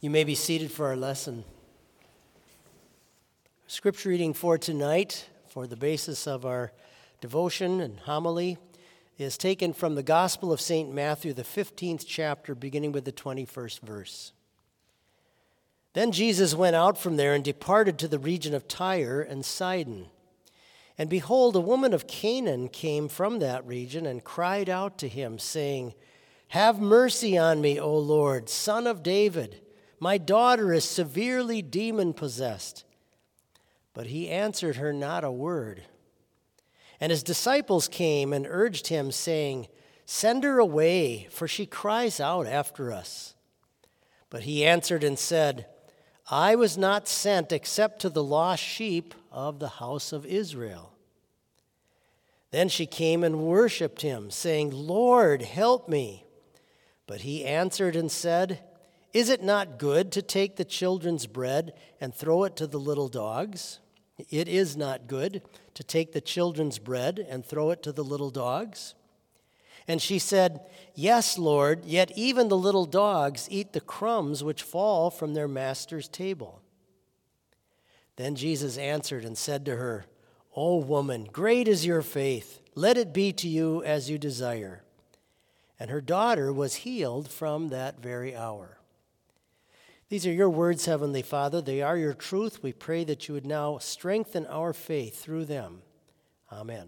You may be seated for our lesson. Scripture reading for tonight, for the basis of our devotion and homily, is taken from the Gospel of St. Matthew, the 15th chapter, beginning with the 21st verse. Then Jesus went out from there and departed to the region of Tyre and Sidon. And behold, a woman of Canaan came from that region and cried out to him, saying, "Have mercy on me, O Lord, Son of David. My daughter is severely demon-possessed." But he answered her not a word. And his disciples came and urged him, saying, "Send her away, for she cries out after us." But he answered and said, "I was not sent except to the lost sheep of the house of Israel." Then she came and worshipped him, saying, "Lord, help me." But he answered and said, "Is it not good to take the children's bread and throw it to the little dogs? It is not good to take the children's bread and throw it to the little dogs." And she said, "Yes, Lord, yet even the little dogs eat the crumbs which fall from their master's table." Then Jesus answered and said to her, "O woman, great is your faith. Let it be to you as you desire." And her daughter was healed from that very hour. These are your words, Heavenly Father. They are your truth. We pray that you would now strengthen our faith through them. Amen.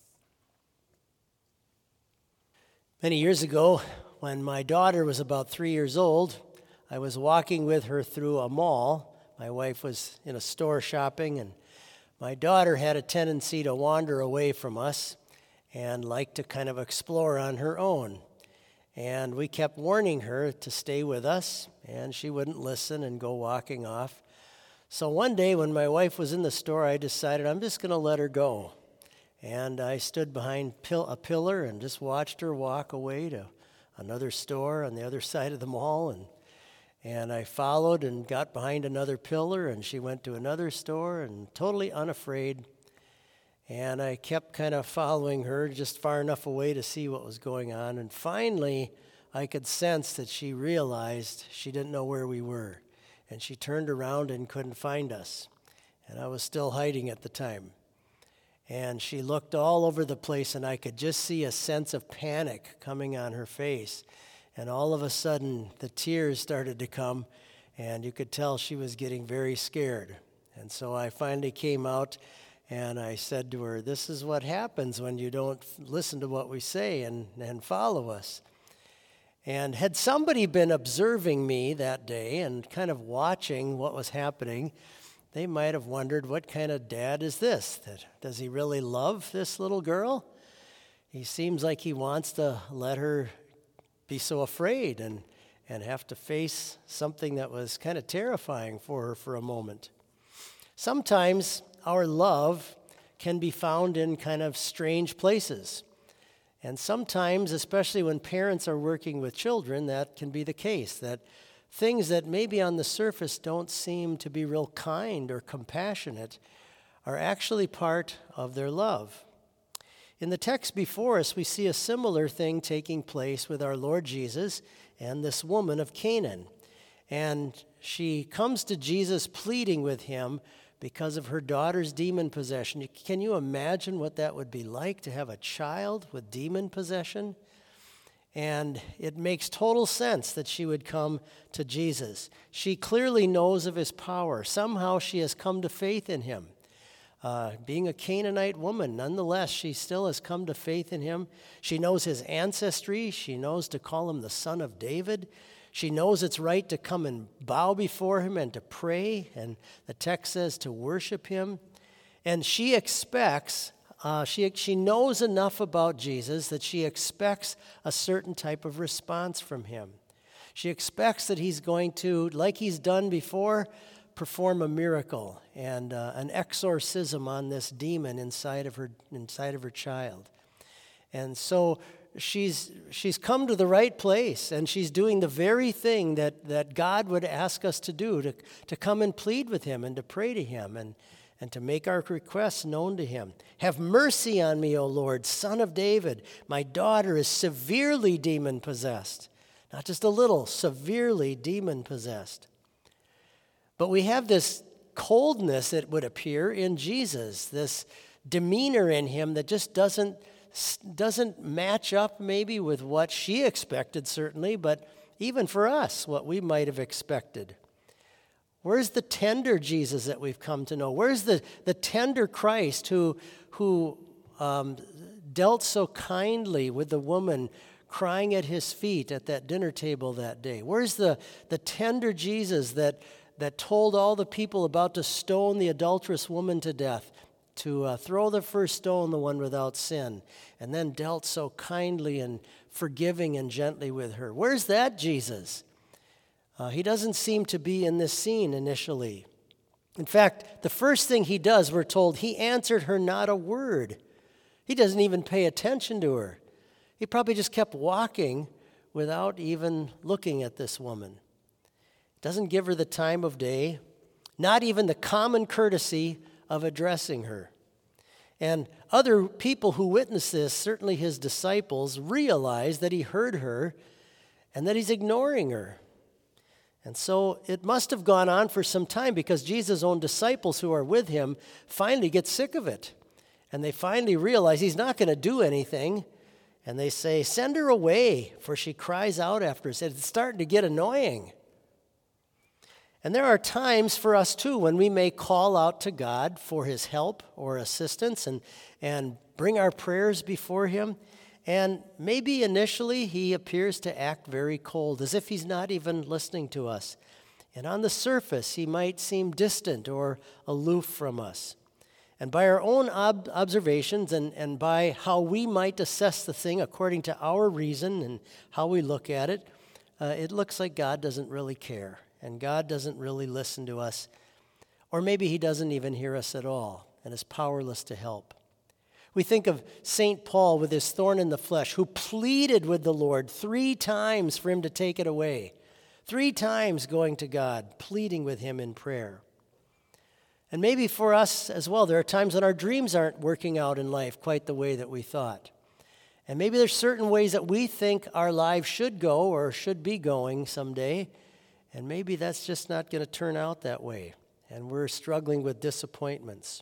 Many years ago, when my daughter was about 3 years old, I was walking with her through a mall. My wife was in a store shopping, and my daughter had a tendency to wander away from us and like to kind of explore on her own. And we kept warning her to stay with us, and she wouldn't listen and go walking off. So one day when my wife was in the store, I decided I'm just going to let her go. And I stood behind a pillar and just watched her walk away to another store on the other side of the mall. And I followed and got behind another pillar, and she went to another store, and totally unafraid. And I kept kind of following her just far enough away to see what was going on. And finally, I could sense that she realized she didn't know where we were. And she turned around and couldn't find us. And I was still hiding at the time. And she looked all over the place, and I could just see a sense of panic coming on her face. And all of a sudden, the tears started to come, and you could tell she was getting very scared. And so I finally came out, and I said to her, "This is what happens when you don't listen to what we say and follow us." And had somebody been observing me that day and kind of watching what was happening, they might have wondered, what kind of dad is this? Does he really love this little girl? He seems like he wants to let her be so afraid and have to face something that was kind of terrifying for her for a moment. Sometimes our love can be found in kind of strange places. And sometimes, especially when parents are working with children, that can be the case, that things that maybe on the surface don't seem to be real kind or compassionate are actually part of their love. In the text before us, we see a similar thing taking place with our Lord Jesus and this woman of Canaan. And she comes to Jesus pleading with him because of her daughter's demon possession. Can you imagine what that would be like to have a child with demon possession? And it makes total sense that she would come to Jesus. She clearly knows of his power. Somehow she has come to faith in him. Being a Canaanite woman, nonetheless, she still has come to faith in him. She knows his ancestry. She knows to call him the Son of David. She knows it's right to come and bow before him and to pray. And the text says to worship him. And she expects, she knows enough about Jesus that she expects a certain type of response from him. She expects that he's going to, like he's done before, perform a miracle and an exorcism on this demon inside of her child. And so she's come to the right place, and she's doing the very thing that God would ask us to do, to come and plead with him and to pray to him and to make our requests known to him. "Have mercy on me, O Lord, Son of David. My daughter is severely demon-possessed." Not just a little, severely demon-possessed. But we have this coldness, it would appear, in Jesus, this demeanor in him that just doesn't match up maybe with what she expected, certainly, but even for us, what we might have expected. Where's the tender Jesus that we've come to know? Where's the tender Christ who dealt so kindly with the woman crying at his feet at that dinner table that day? Where's the tender Jesus that told all the people about to stone the adulterous woman to death, to throw the first stone, the one without sin, and then dealt so kindly and forgiving and gently with her? Where's that Jesus? He doesn't seem to be in this scene initially. In fact, the first thing he does, we're told, he answered her not a word. He doesn't even pay attention to her. He probably just kept walking without even looking at this woman. Doesn't give her the time of day, not even the common courtesy of addressing her. And other people who witnessed this, certainly his disciples, realize that he heard her and that he's ignoring her. And so it must have gone on for some time, because Jesus' own disciples who are with him finally get sick of it. And they finally realize he's not going to do anything. And they say, "Send her away, for she cries out after us." It's starting to get annoying. And there are times for us too when we may call out to God for his help or assistance and bring our prayers before him. And maybe initially he appears to act very cold, as if he's not even listening to us. And on the surface, he might seem distant or aloof from us. And by our own observations and by how we might assess the thing according to our reason and how we look at it, it looks like God doesn't really care. And God doesn't really listen to us. Or maybe he doesn't even hear us at all and is powerless to help. We think of St. Paul with his thorn in the flesh, who pleaded with the Lord 3 times for him to take it away. 3 times going to God, pleading with him in prayer. And maybe for us as well, there are times when our dreams aren't working out in life quite the way that we thought. And maybe there's certain ways that we think our lives should go or should be going someday, and maybe that's just not going to turn out that way. And we're struggling with disappointments.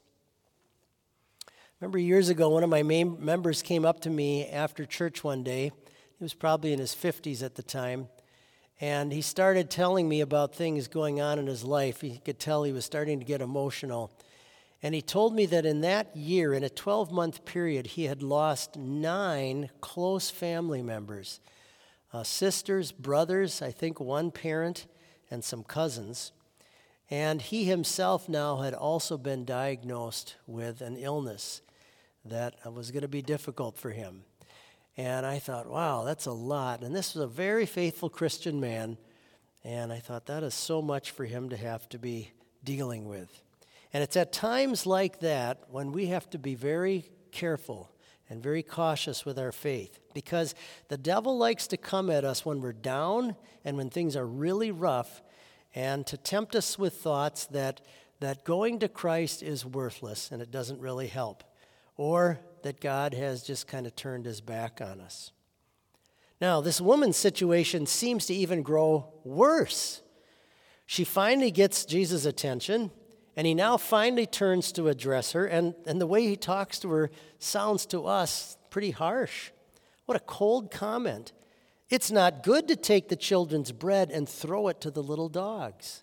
Remember years ago, one of my main members came up to me after church one day. He was probably in his 50s at the time. And he started telling me about things going on in his life. You could tell he was starting to get emotional. And he told me that in that year, in a 12-month period, he had lost 9 close family members. Sisters, brothers, I think one parent, and some cousins. And he himself now had also been diagnosed with an illness that was going to be difficult for him. And I thought, wow, that's a lot. And this was a very faithful Christian man. And I thought, that is so much for him to have to be dealing with. And it's at times like that when we have to be very careful and very cautious with our faith. Because the devil likes to come at us when we're down and when things are really rough, and to tempt us with thoughts that going to Christ is worthless and it doesn't really help, or that God has just kind of turned his back on us. Now, this woman's situation seems to even grow worse. She finally gets Jesus' attention, and he now finally turns to address her, and the way he talks to her sounds to us pretty harsh. What a cold comment. It's not good to take the children's bread and throw it to the little dogs.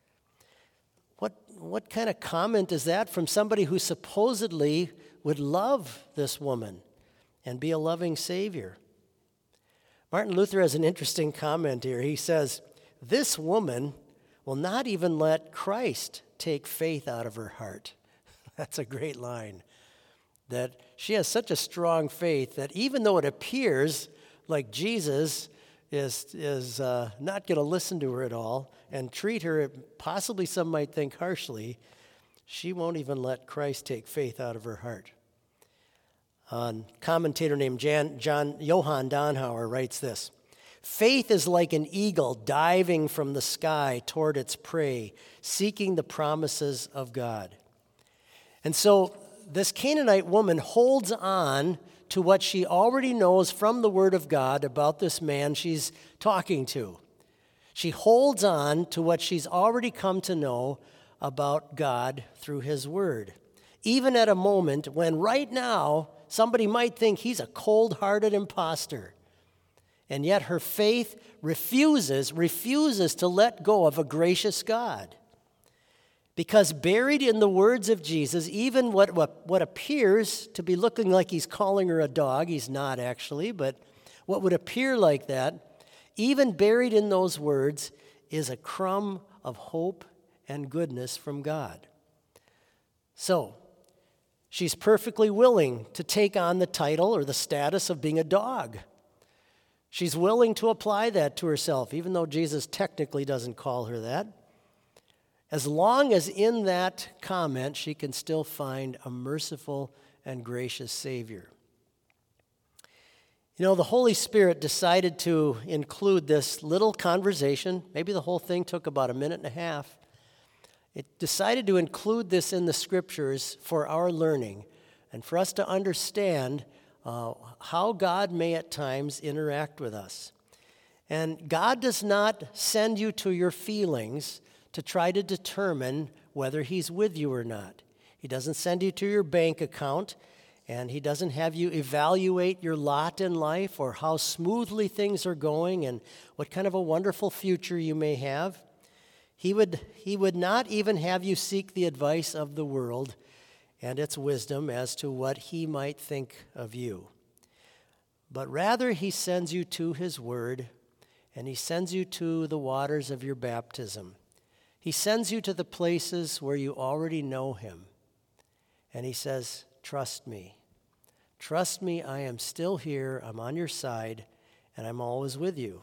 What kind of comment is that from somebody who supposedly would love this woman and be a loving Savior? Martin Luther has an interesting comment here. He says, "This woman will not even let Christ take faith out of her heart." That's a great line. That she has such a strong faith that even though it appears like Jesus is not going to listen to her at all and treat her, possibly some might think harshly, she won't even let Christ take faith out of her heart. A commentator named Johann Donhauer writes this: "Faith is like an eagle diving from the sky toward its prey, seeking the promises of God." And so this Canaanite woman holds on to what she already knows from the Word of God about this man she's talking to. She holds on to what she's already come to know about God through His Word, even at a moment when right now somebody might think he's a cold-hearted imposter. And yet her faith refuses to let go of a gracious God. Because buried in the words of Jesus, even what appears to be looking like he's calling her a dog, he's not actually, but what would appear like that, even buried in those words is a crumb of hope and goodness from God. So, she's perfectly willing to take on the title or the status of being a dog. She's willing to apply that to herself, even though Jesus technically doesn't call her that. As long as in that comment she can still find a merciful and gracious Savior. You know, the Holy Spirit decided to include this little conversation. Maybe the whole thing took about a minute and a half. It decided to include this in the Scriptures for our learning and for us to understand how God may at times interact with us. And God does not send you to your feelings to try to determine whether He's with you or not. He doesn't send you to your bank account, and He doesn't have you evaluate your lot in life or how smoothly things are going and what kind of a wonderful future you may have. He would not even have you seek the advice of the world and its wisdom as to what He might think of you. But rather, He sends you to His Word, and He sends you to the waters of your baptism. He sends you to the places where you already know Him. And He says, trust me. Trust me, I am still here, I'm on your side, and I'm always with you.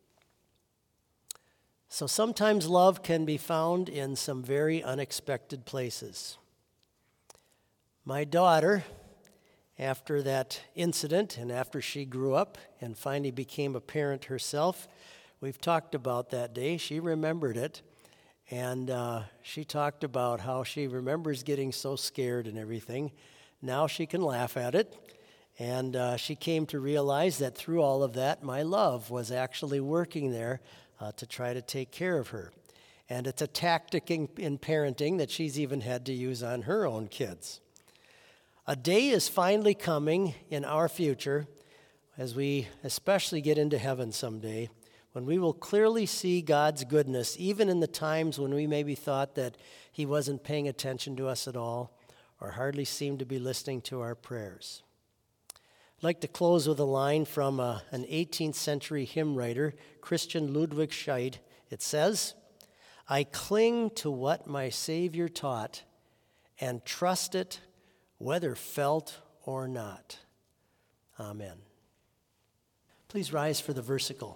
So sometimes love can be found in some very unexpected places. My daughter, after that incident and after she grew up and finally became a parent herself, we've talked about that day. She remembered it. And she talked about how she remembers getting so scared and everything. Now she can laugh at it. And she came to realize that through all of that, my love was actually working there to try to take care of her. And it's a tactic in parenting that she's even had to use on her own kids. A day is finally coming in our future, as we especially get into heaven someday, when we will clearly see God's goodness, even in the times when we maybe thought that He wasn't paying attention to us at all or hardly seemed to be listening to our prayers. I'd like to close with a line from an 18th century hymn writer, Christian Ludwig Scheid. It says, "I cling to what my Savior taught and trust it whether felt or not." Amen. Please rise for the versicle.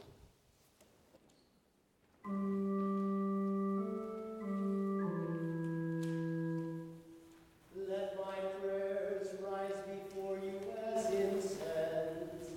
Let my prayers rise before you as incense.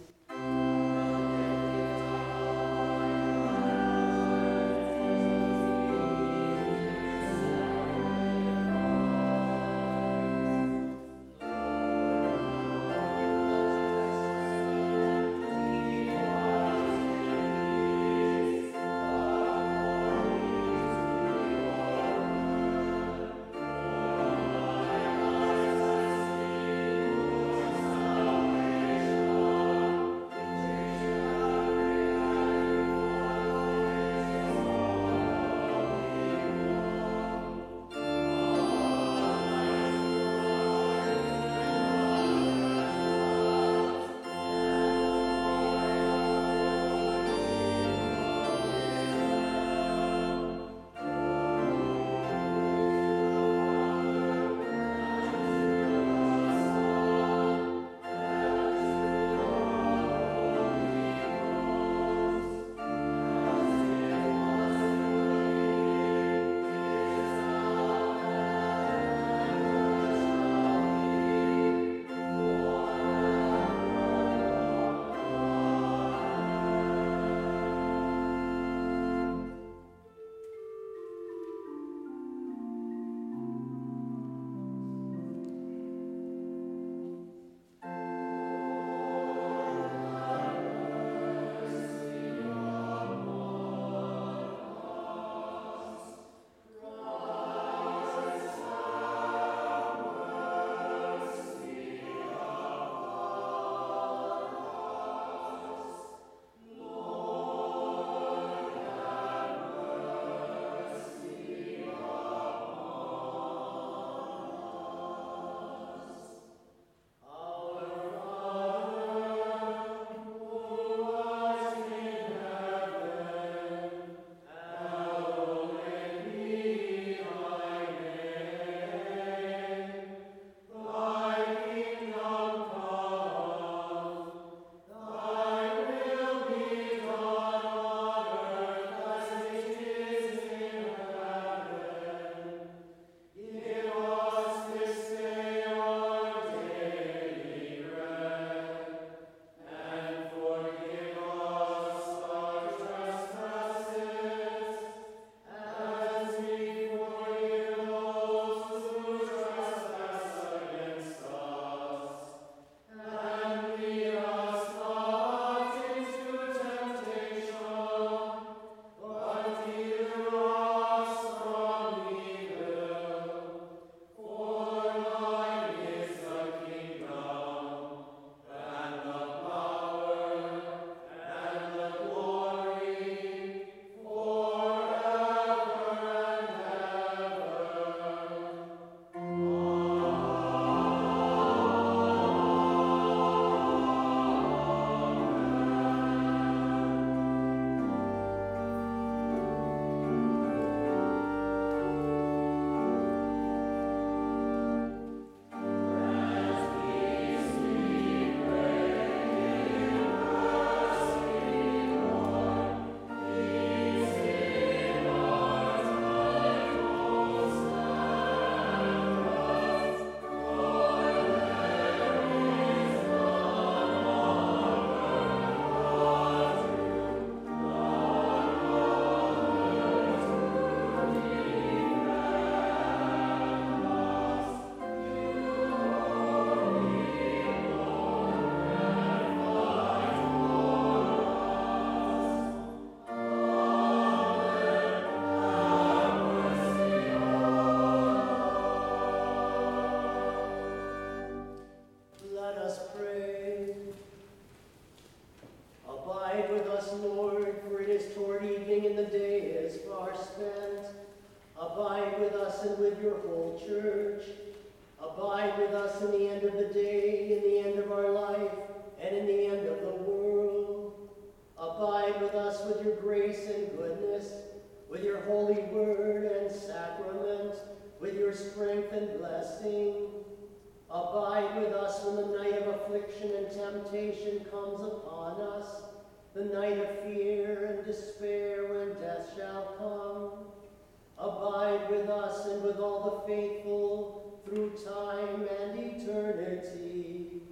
far spent. Abide with us and with your whole church. Abide with us in the end of the day, in the end of our life, and in the end of the world. Abide with us with your grace and goodness, with your holy word and sacrament, with your strength and blessing. Abide with us when the night of affliction and temptation comes upon us, the night of fear and despair when death shall come. Abide with us and with all the faithful through time and eternity.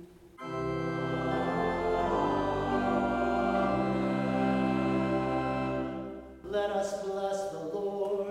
Let us bless the Lord.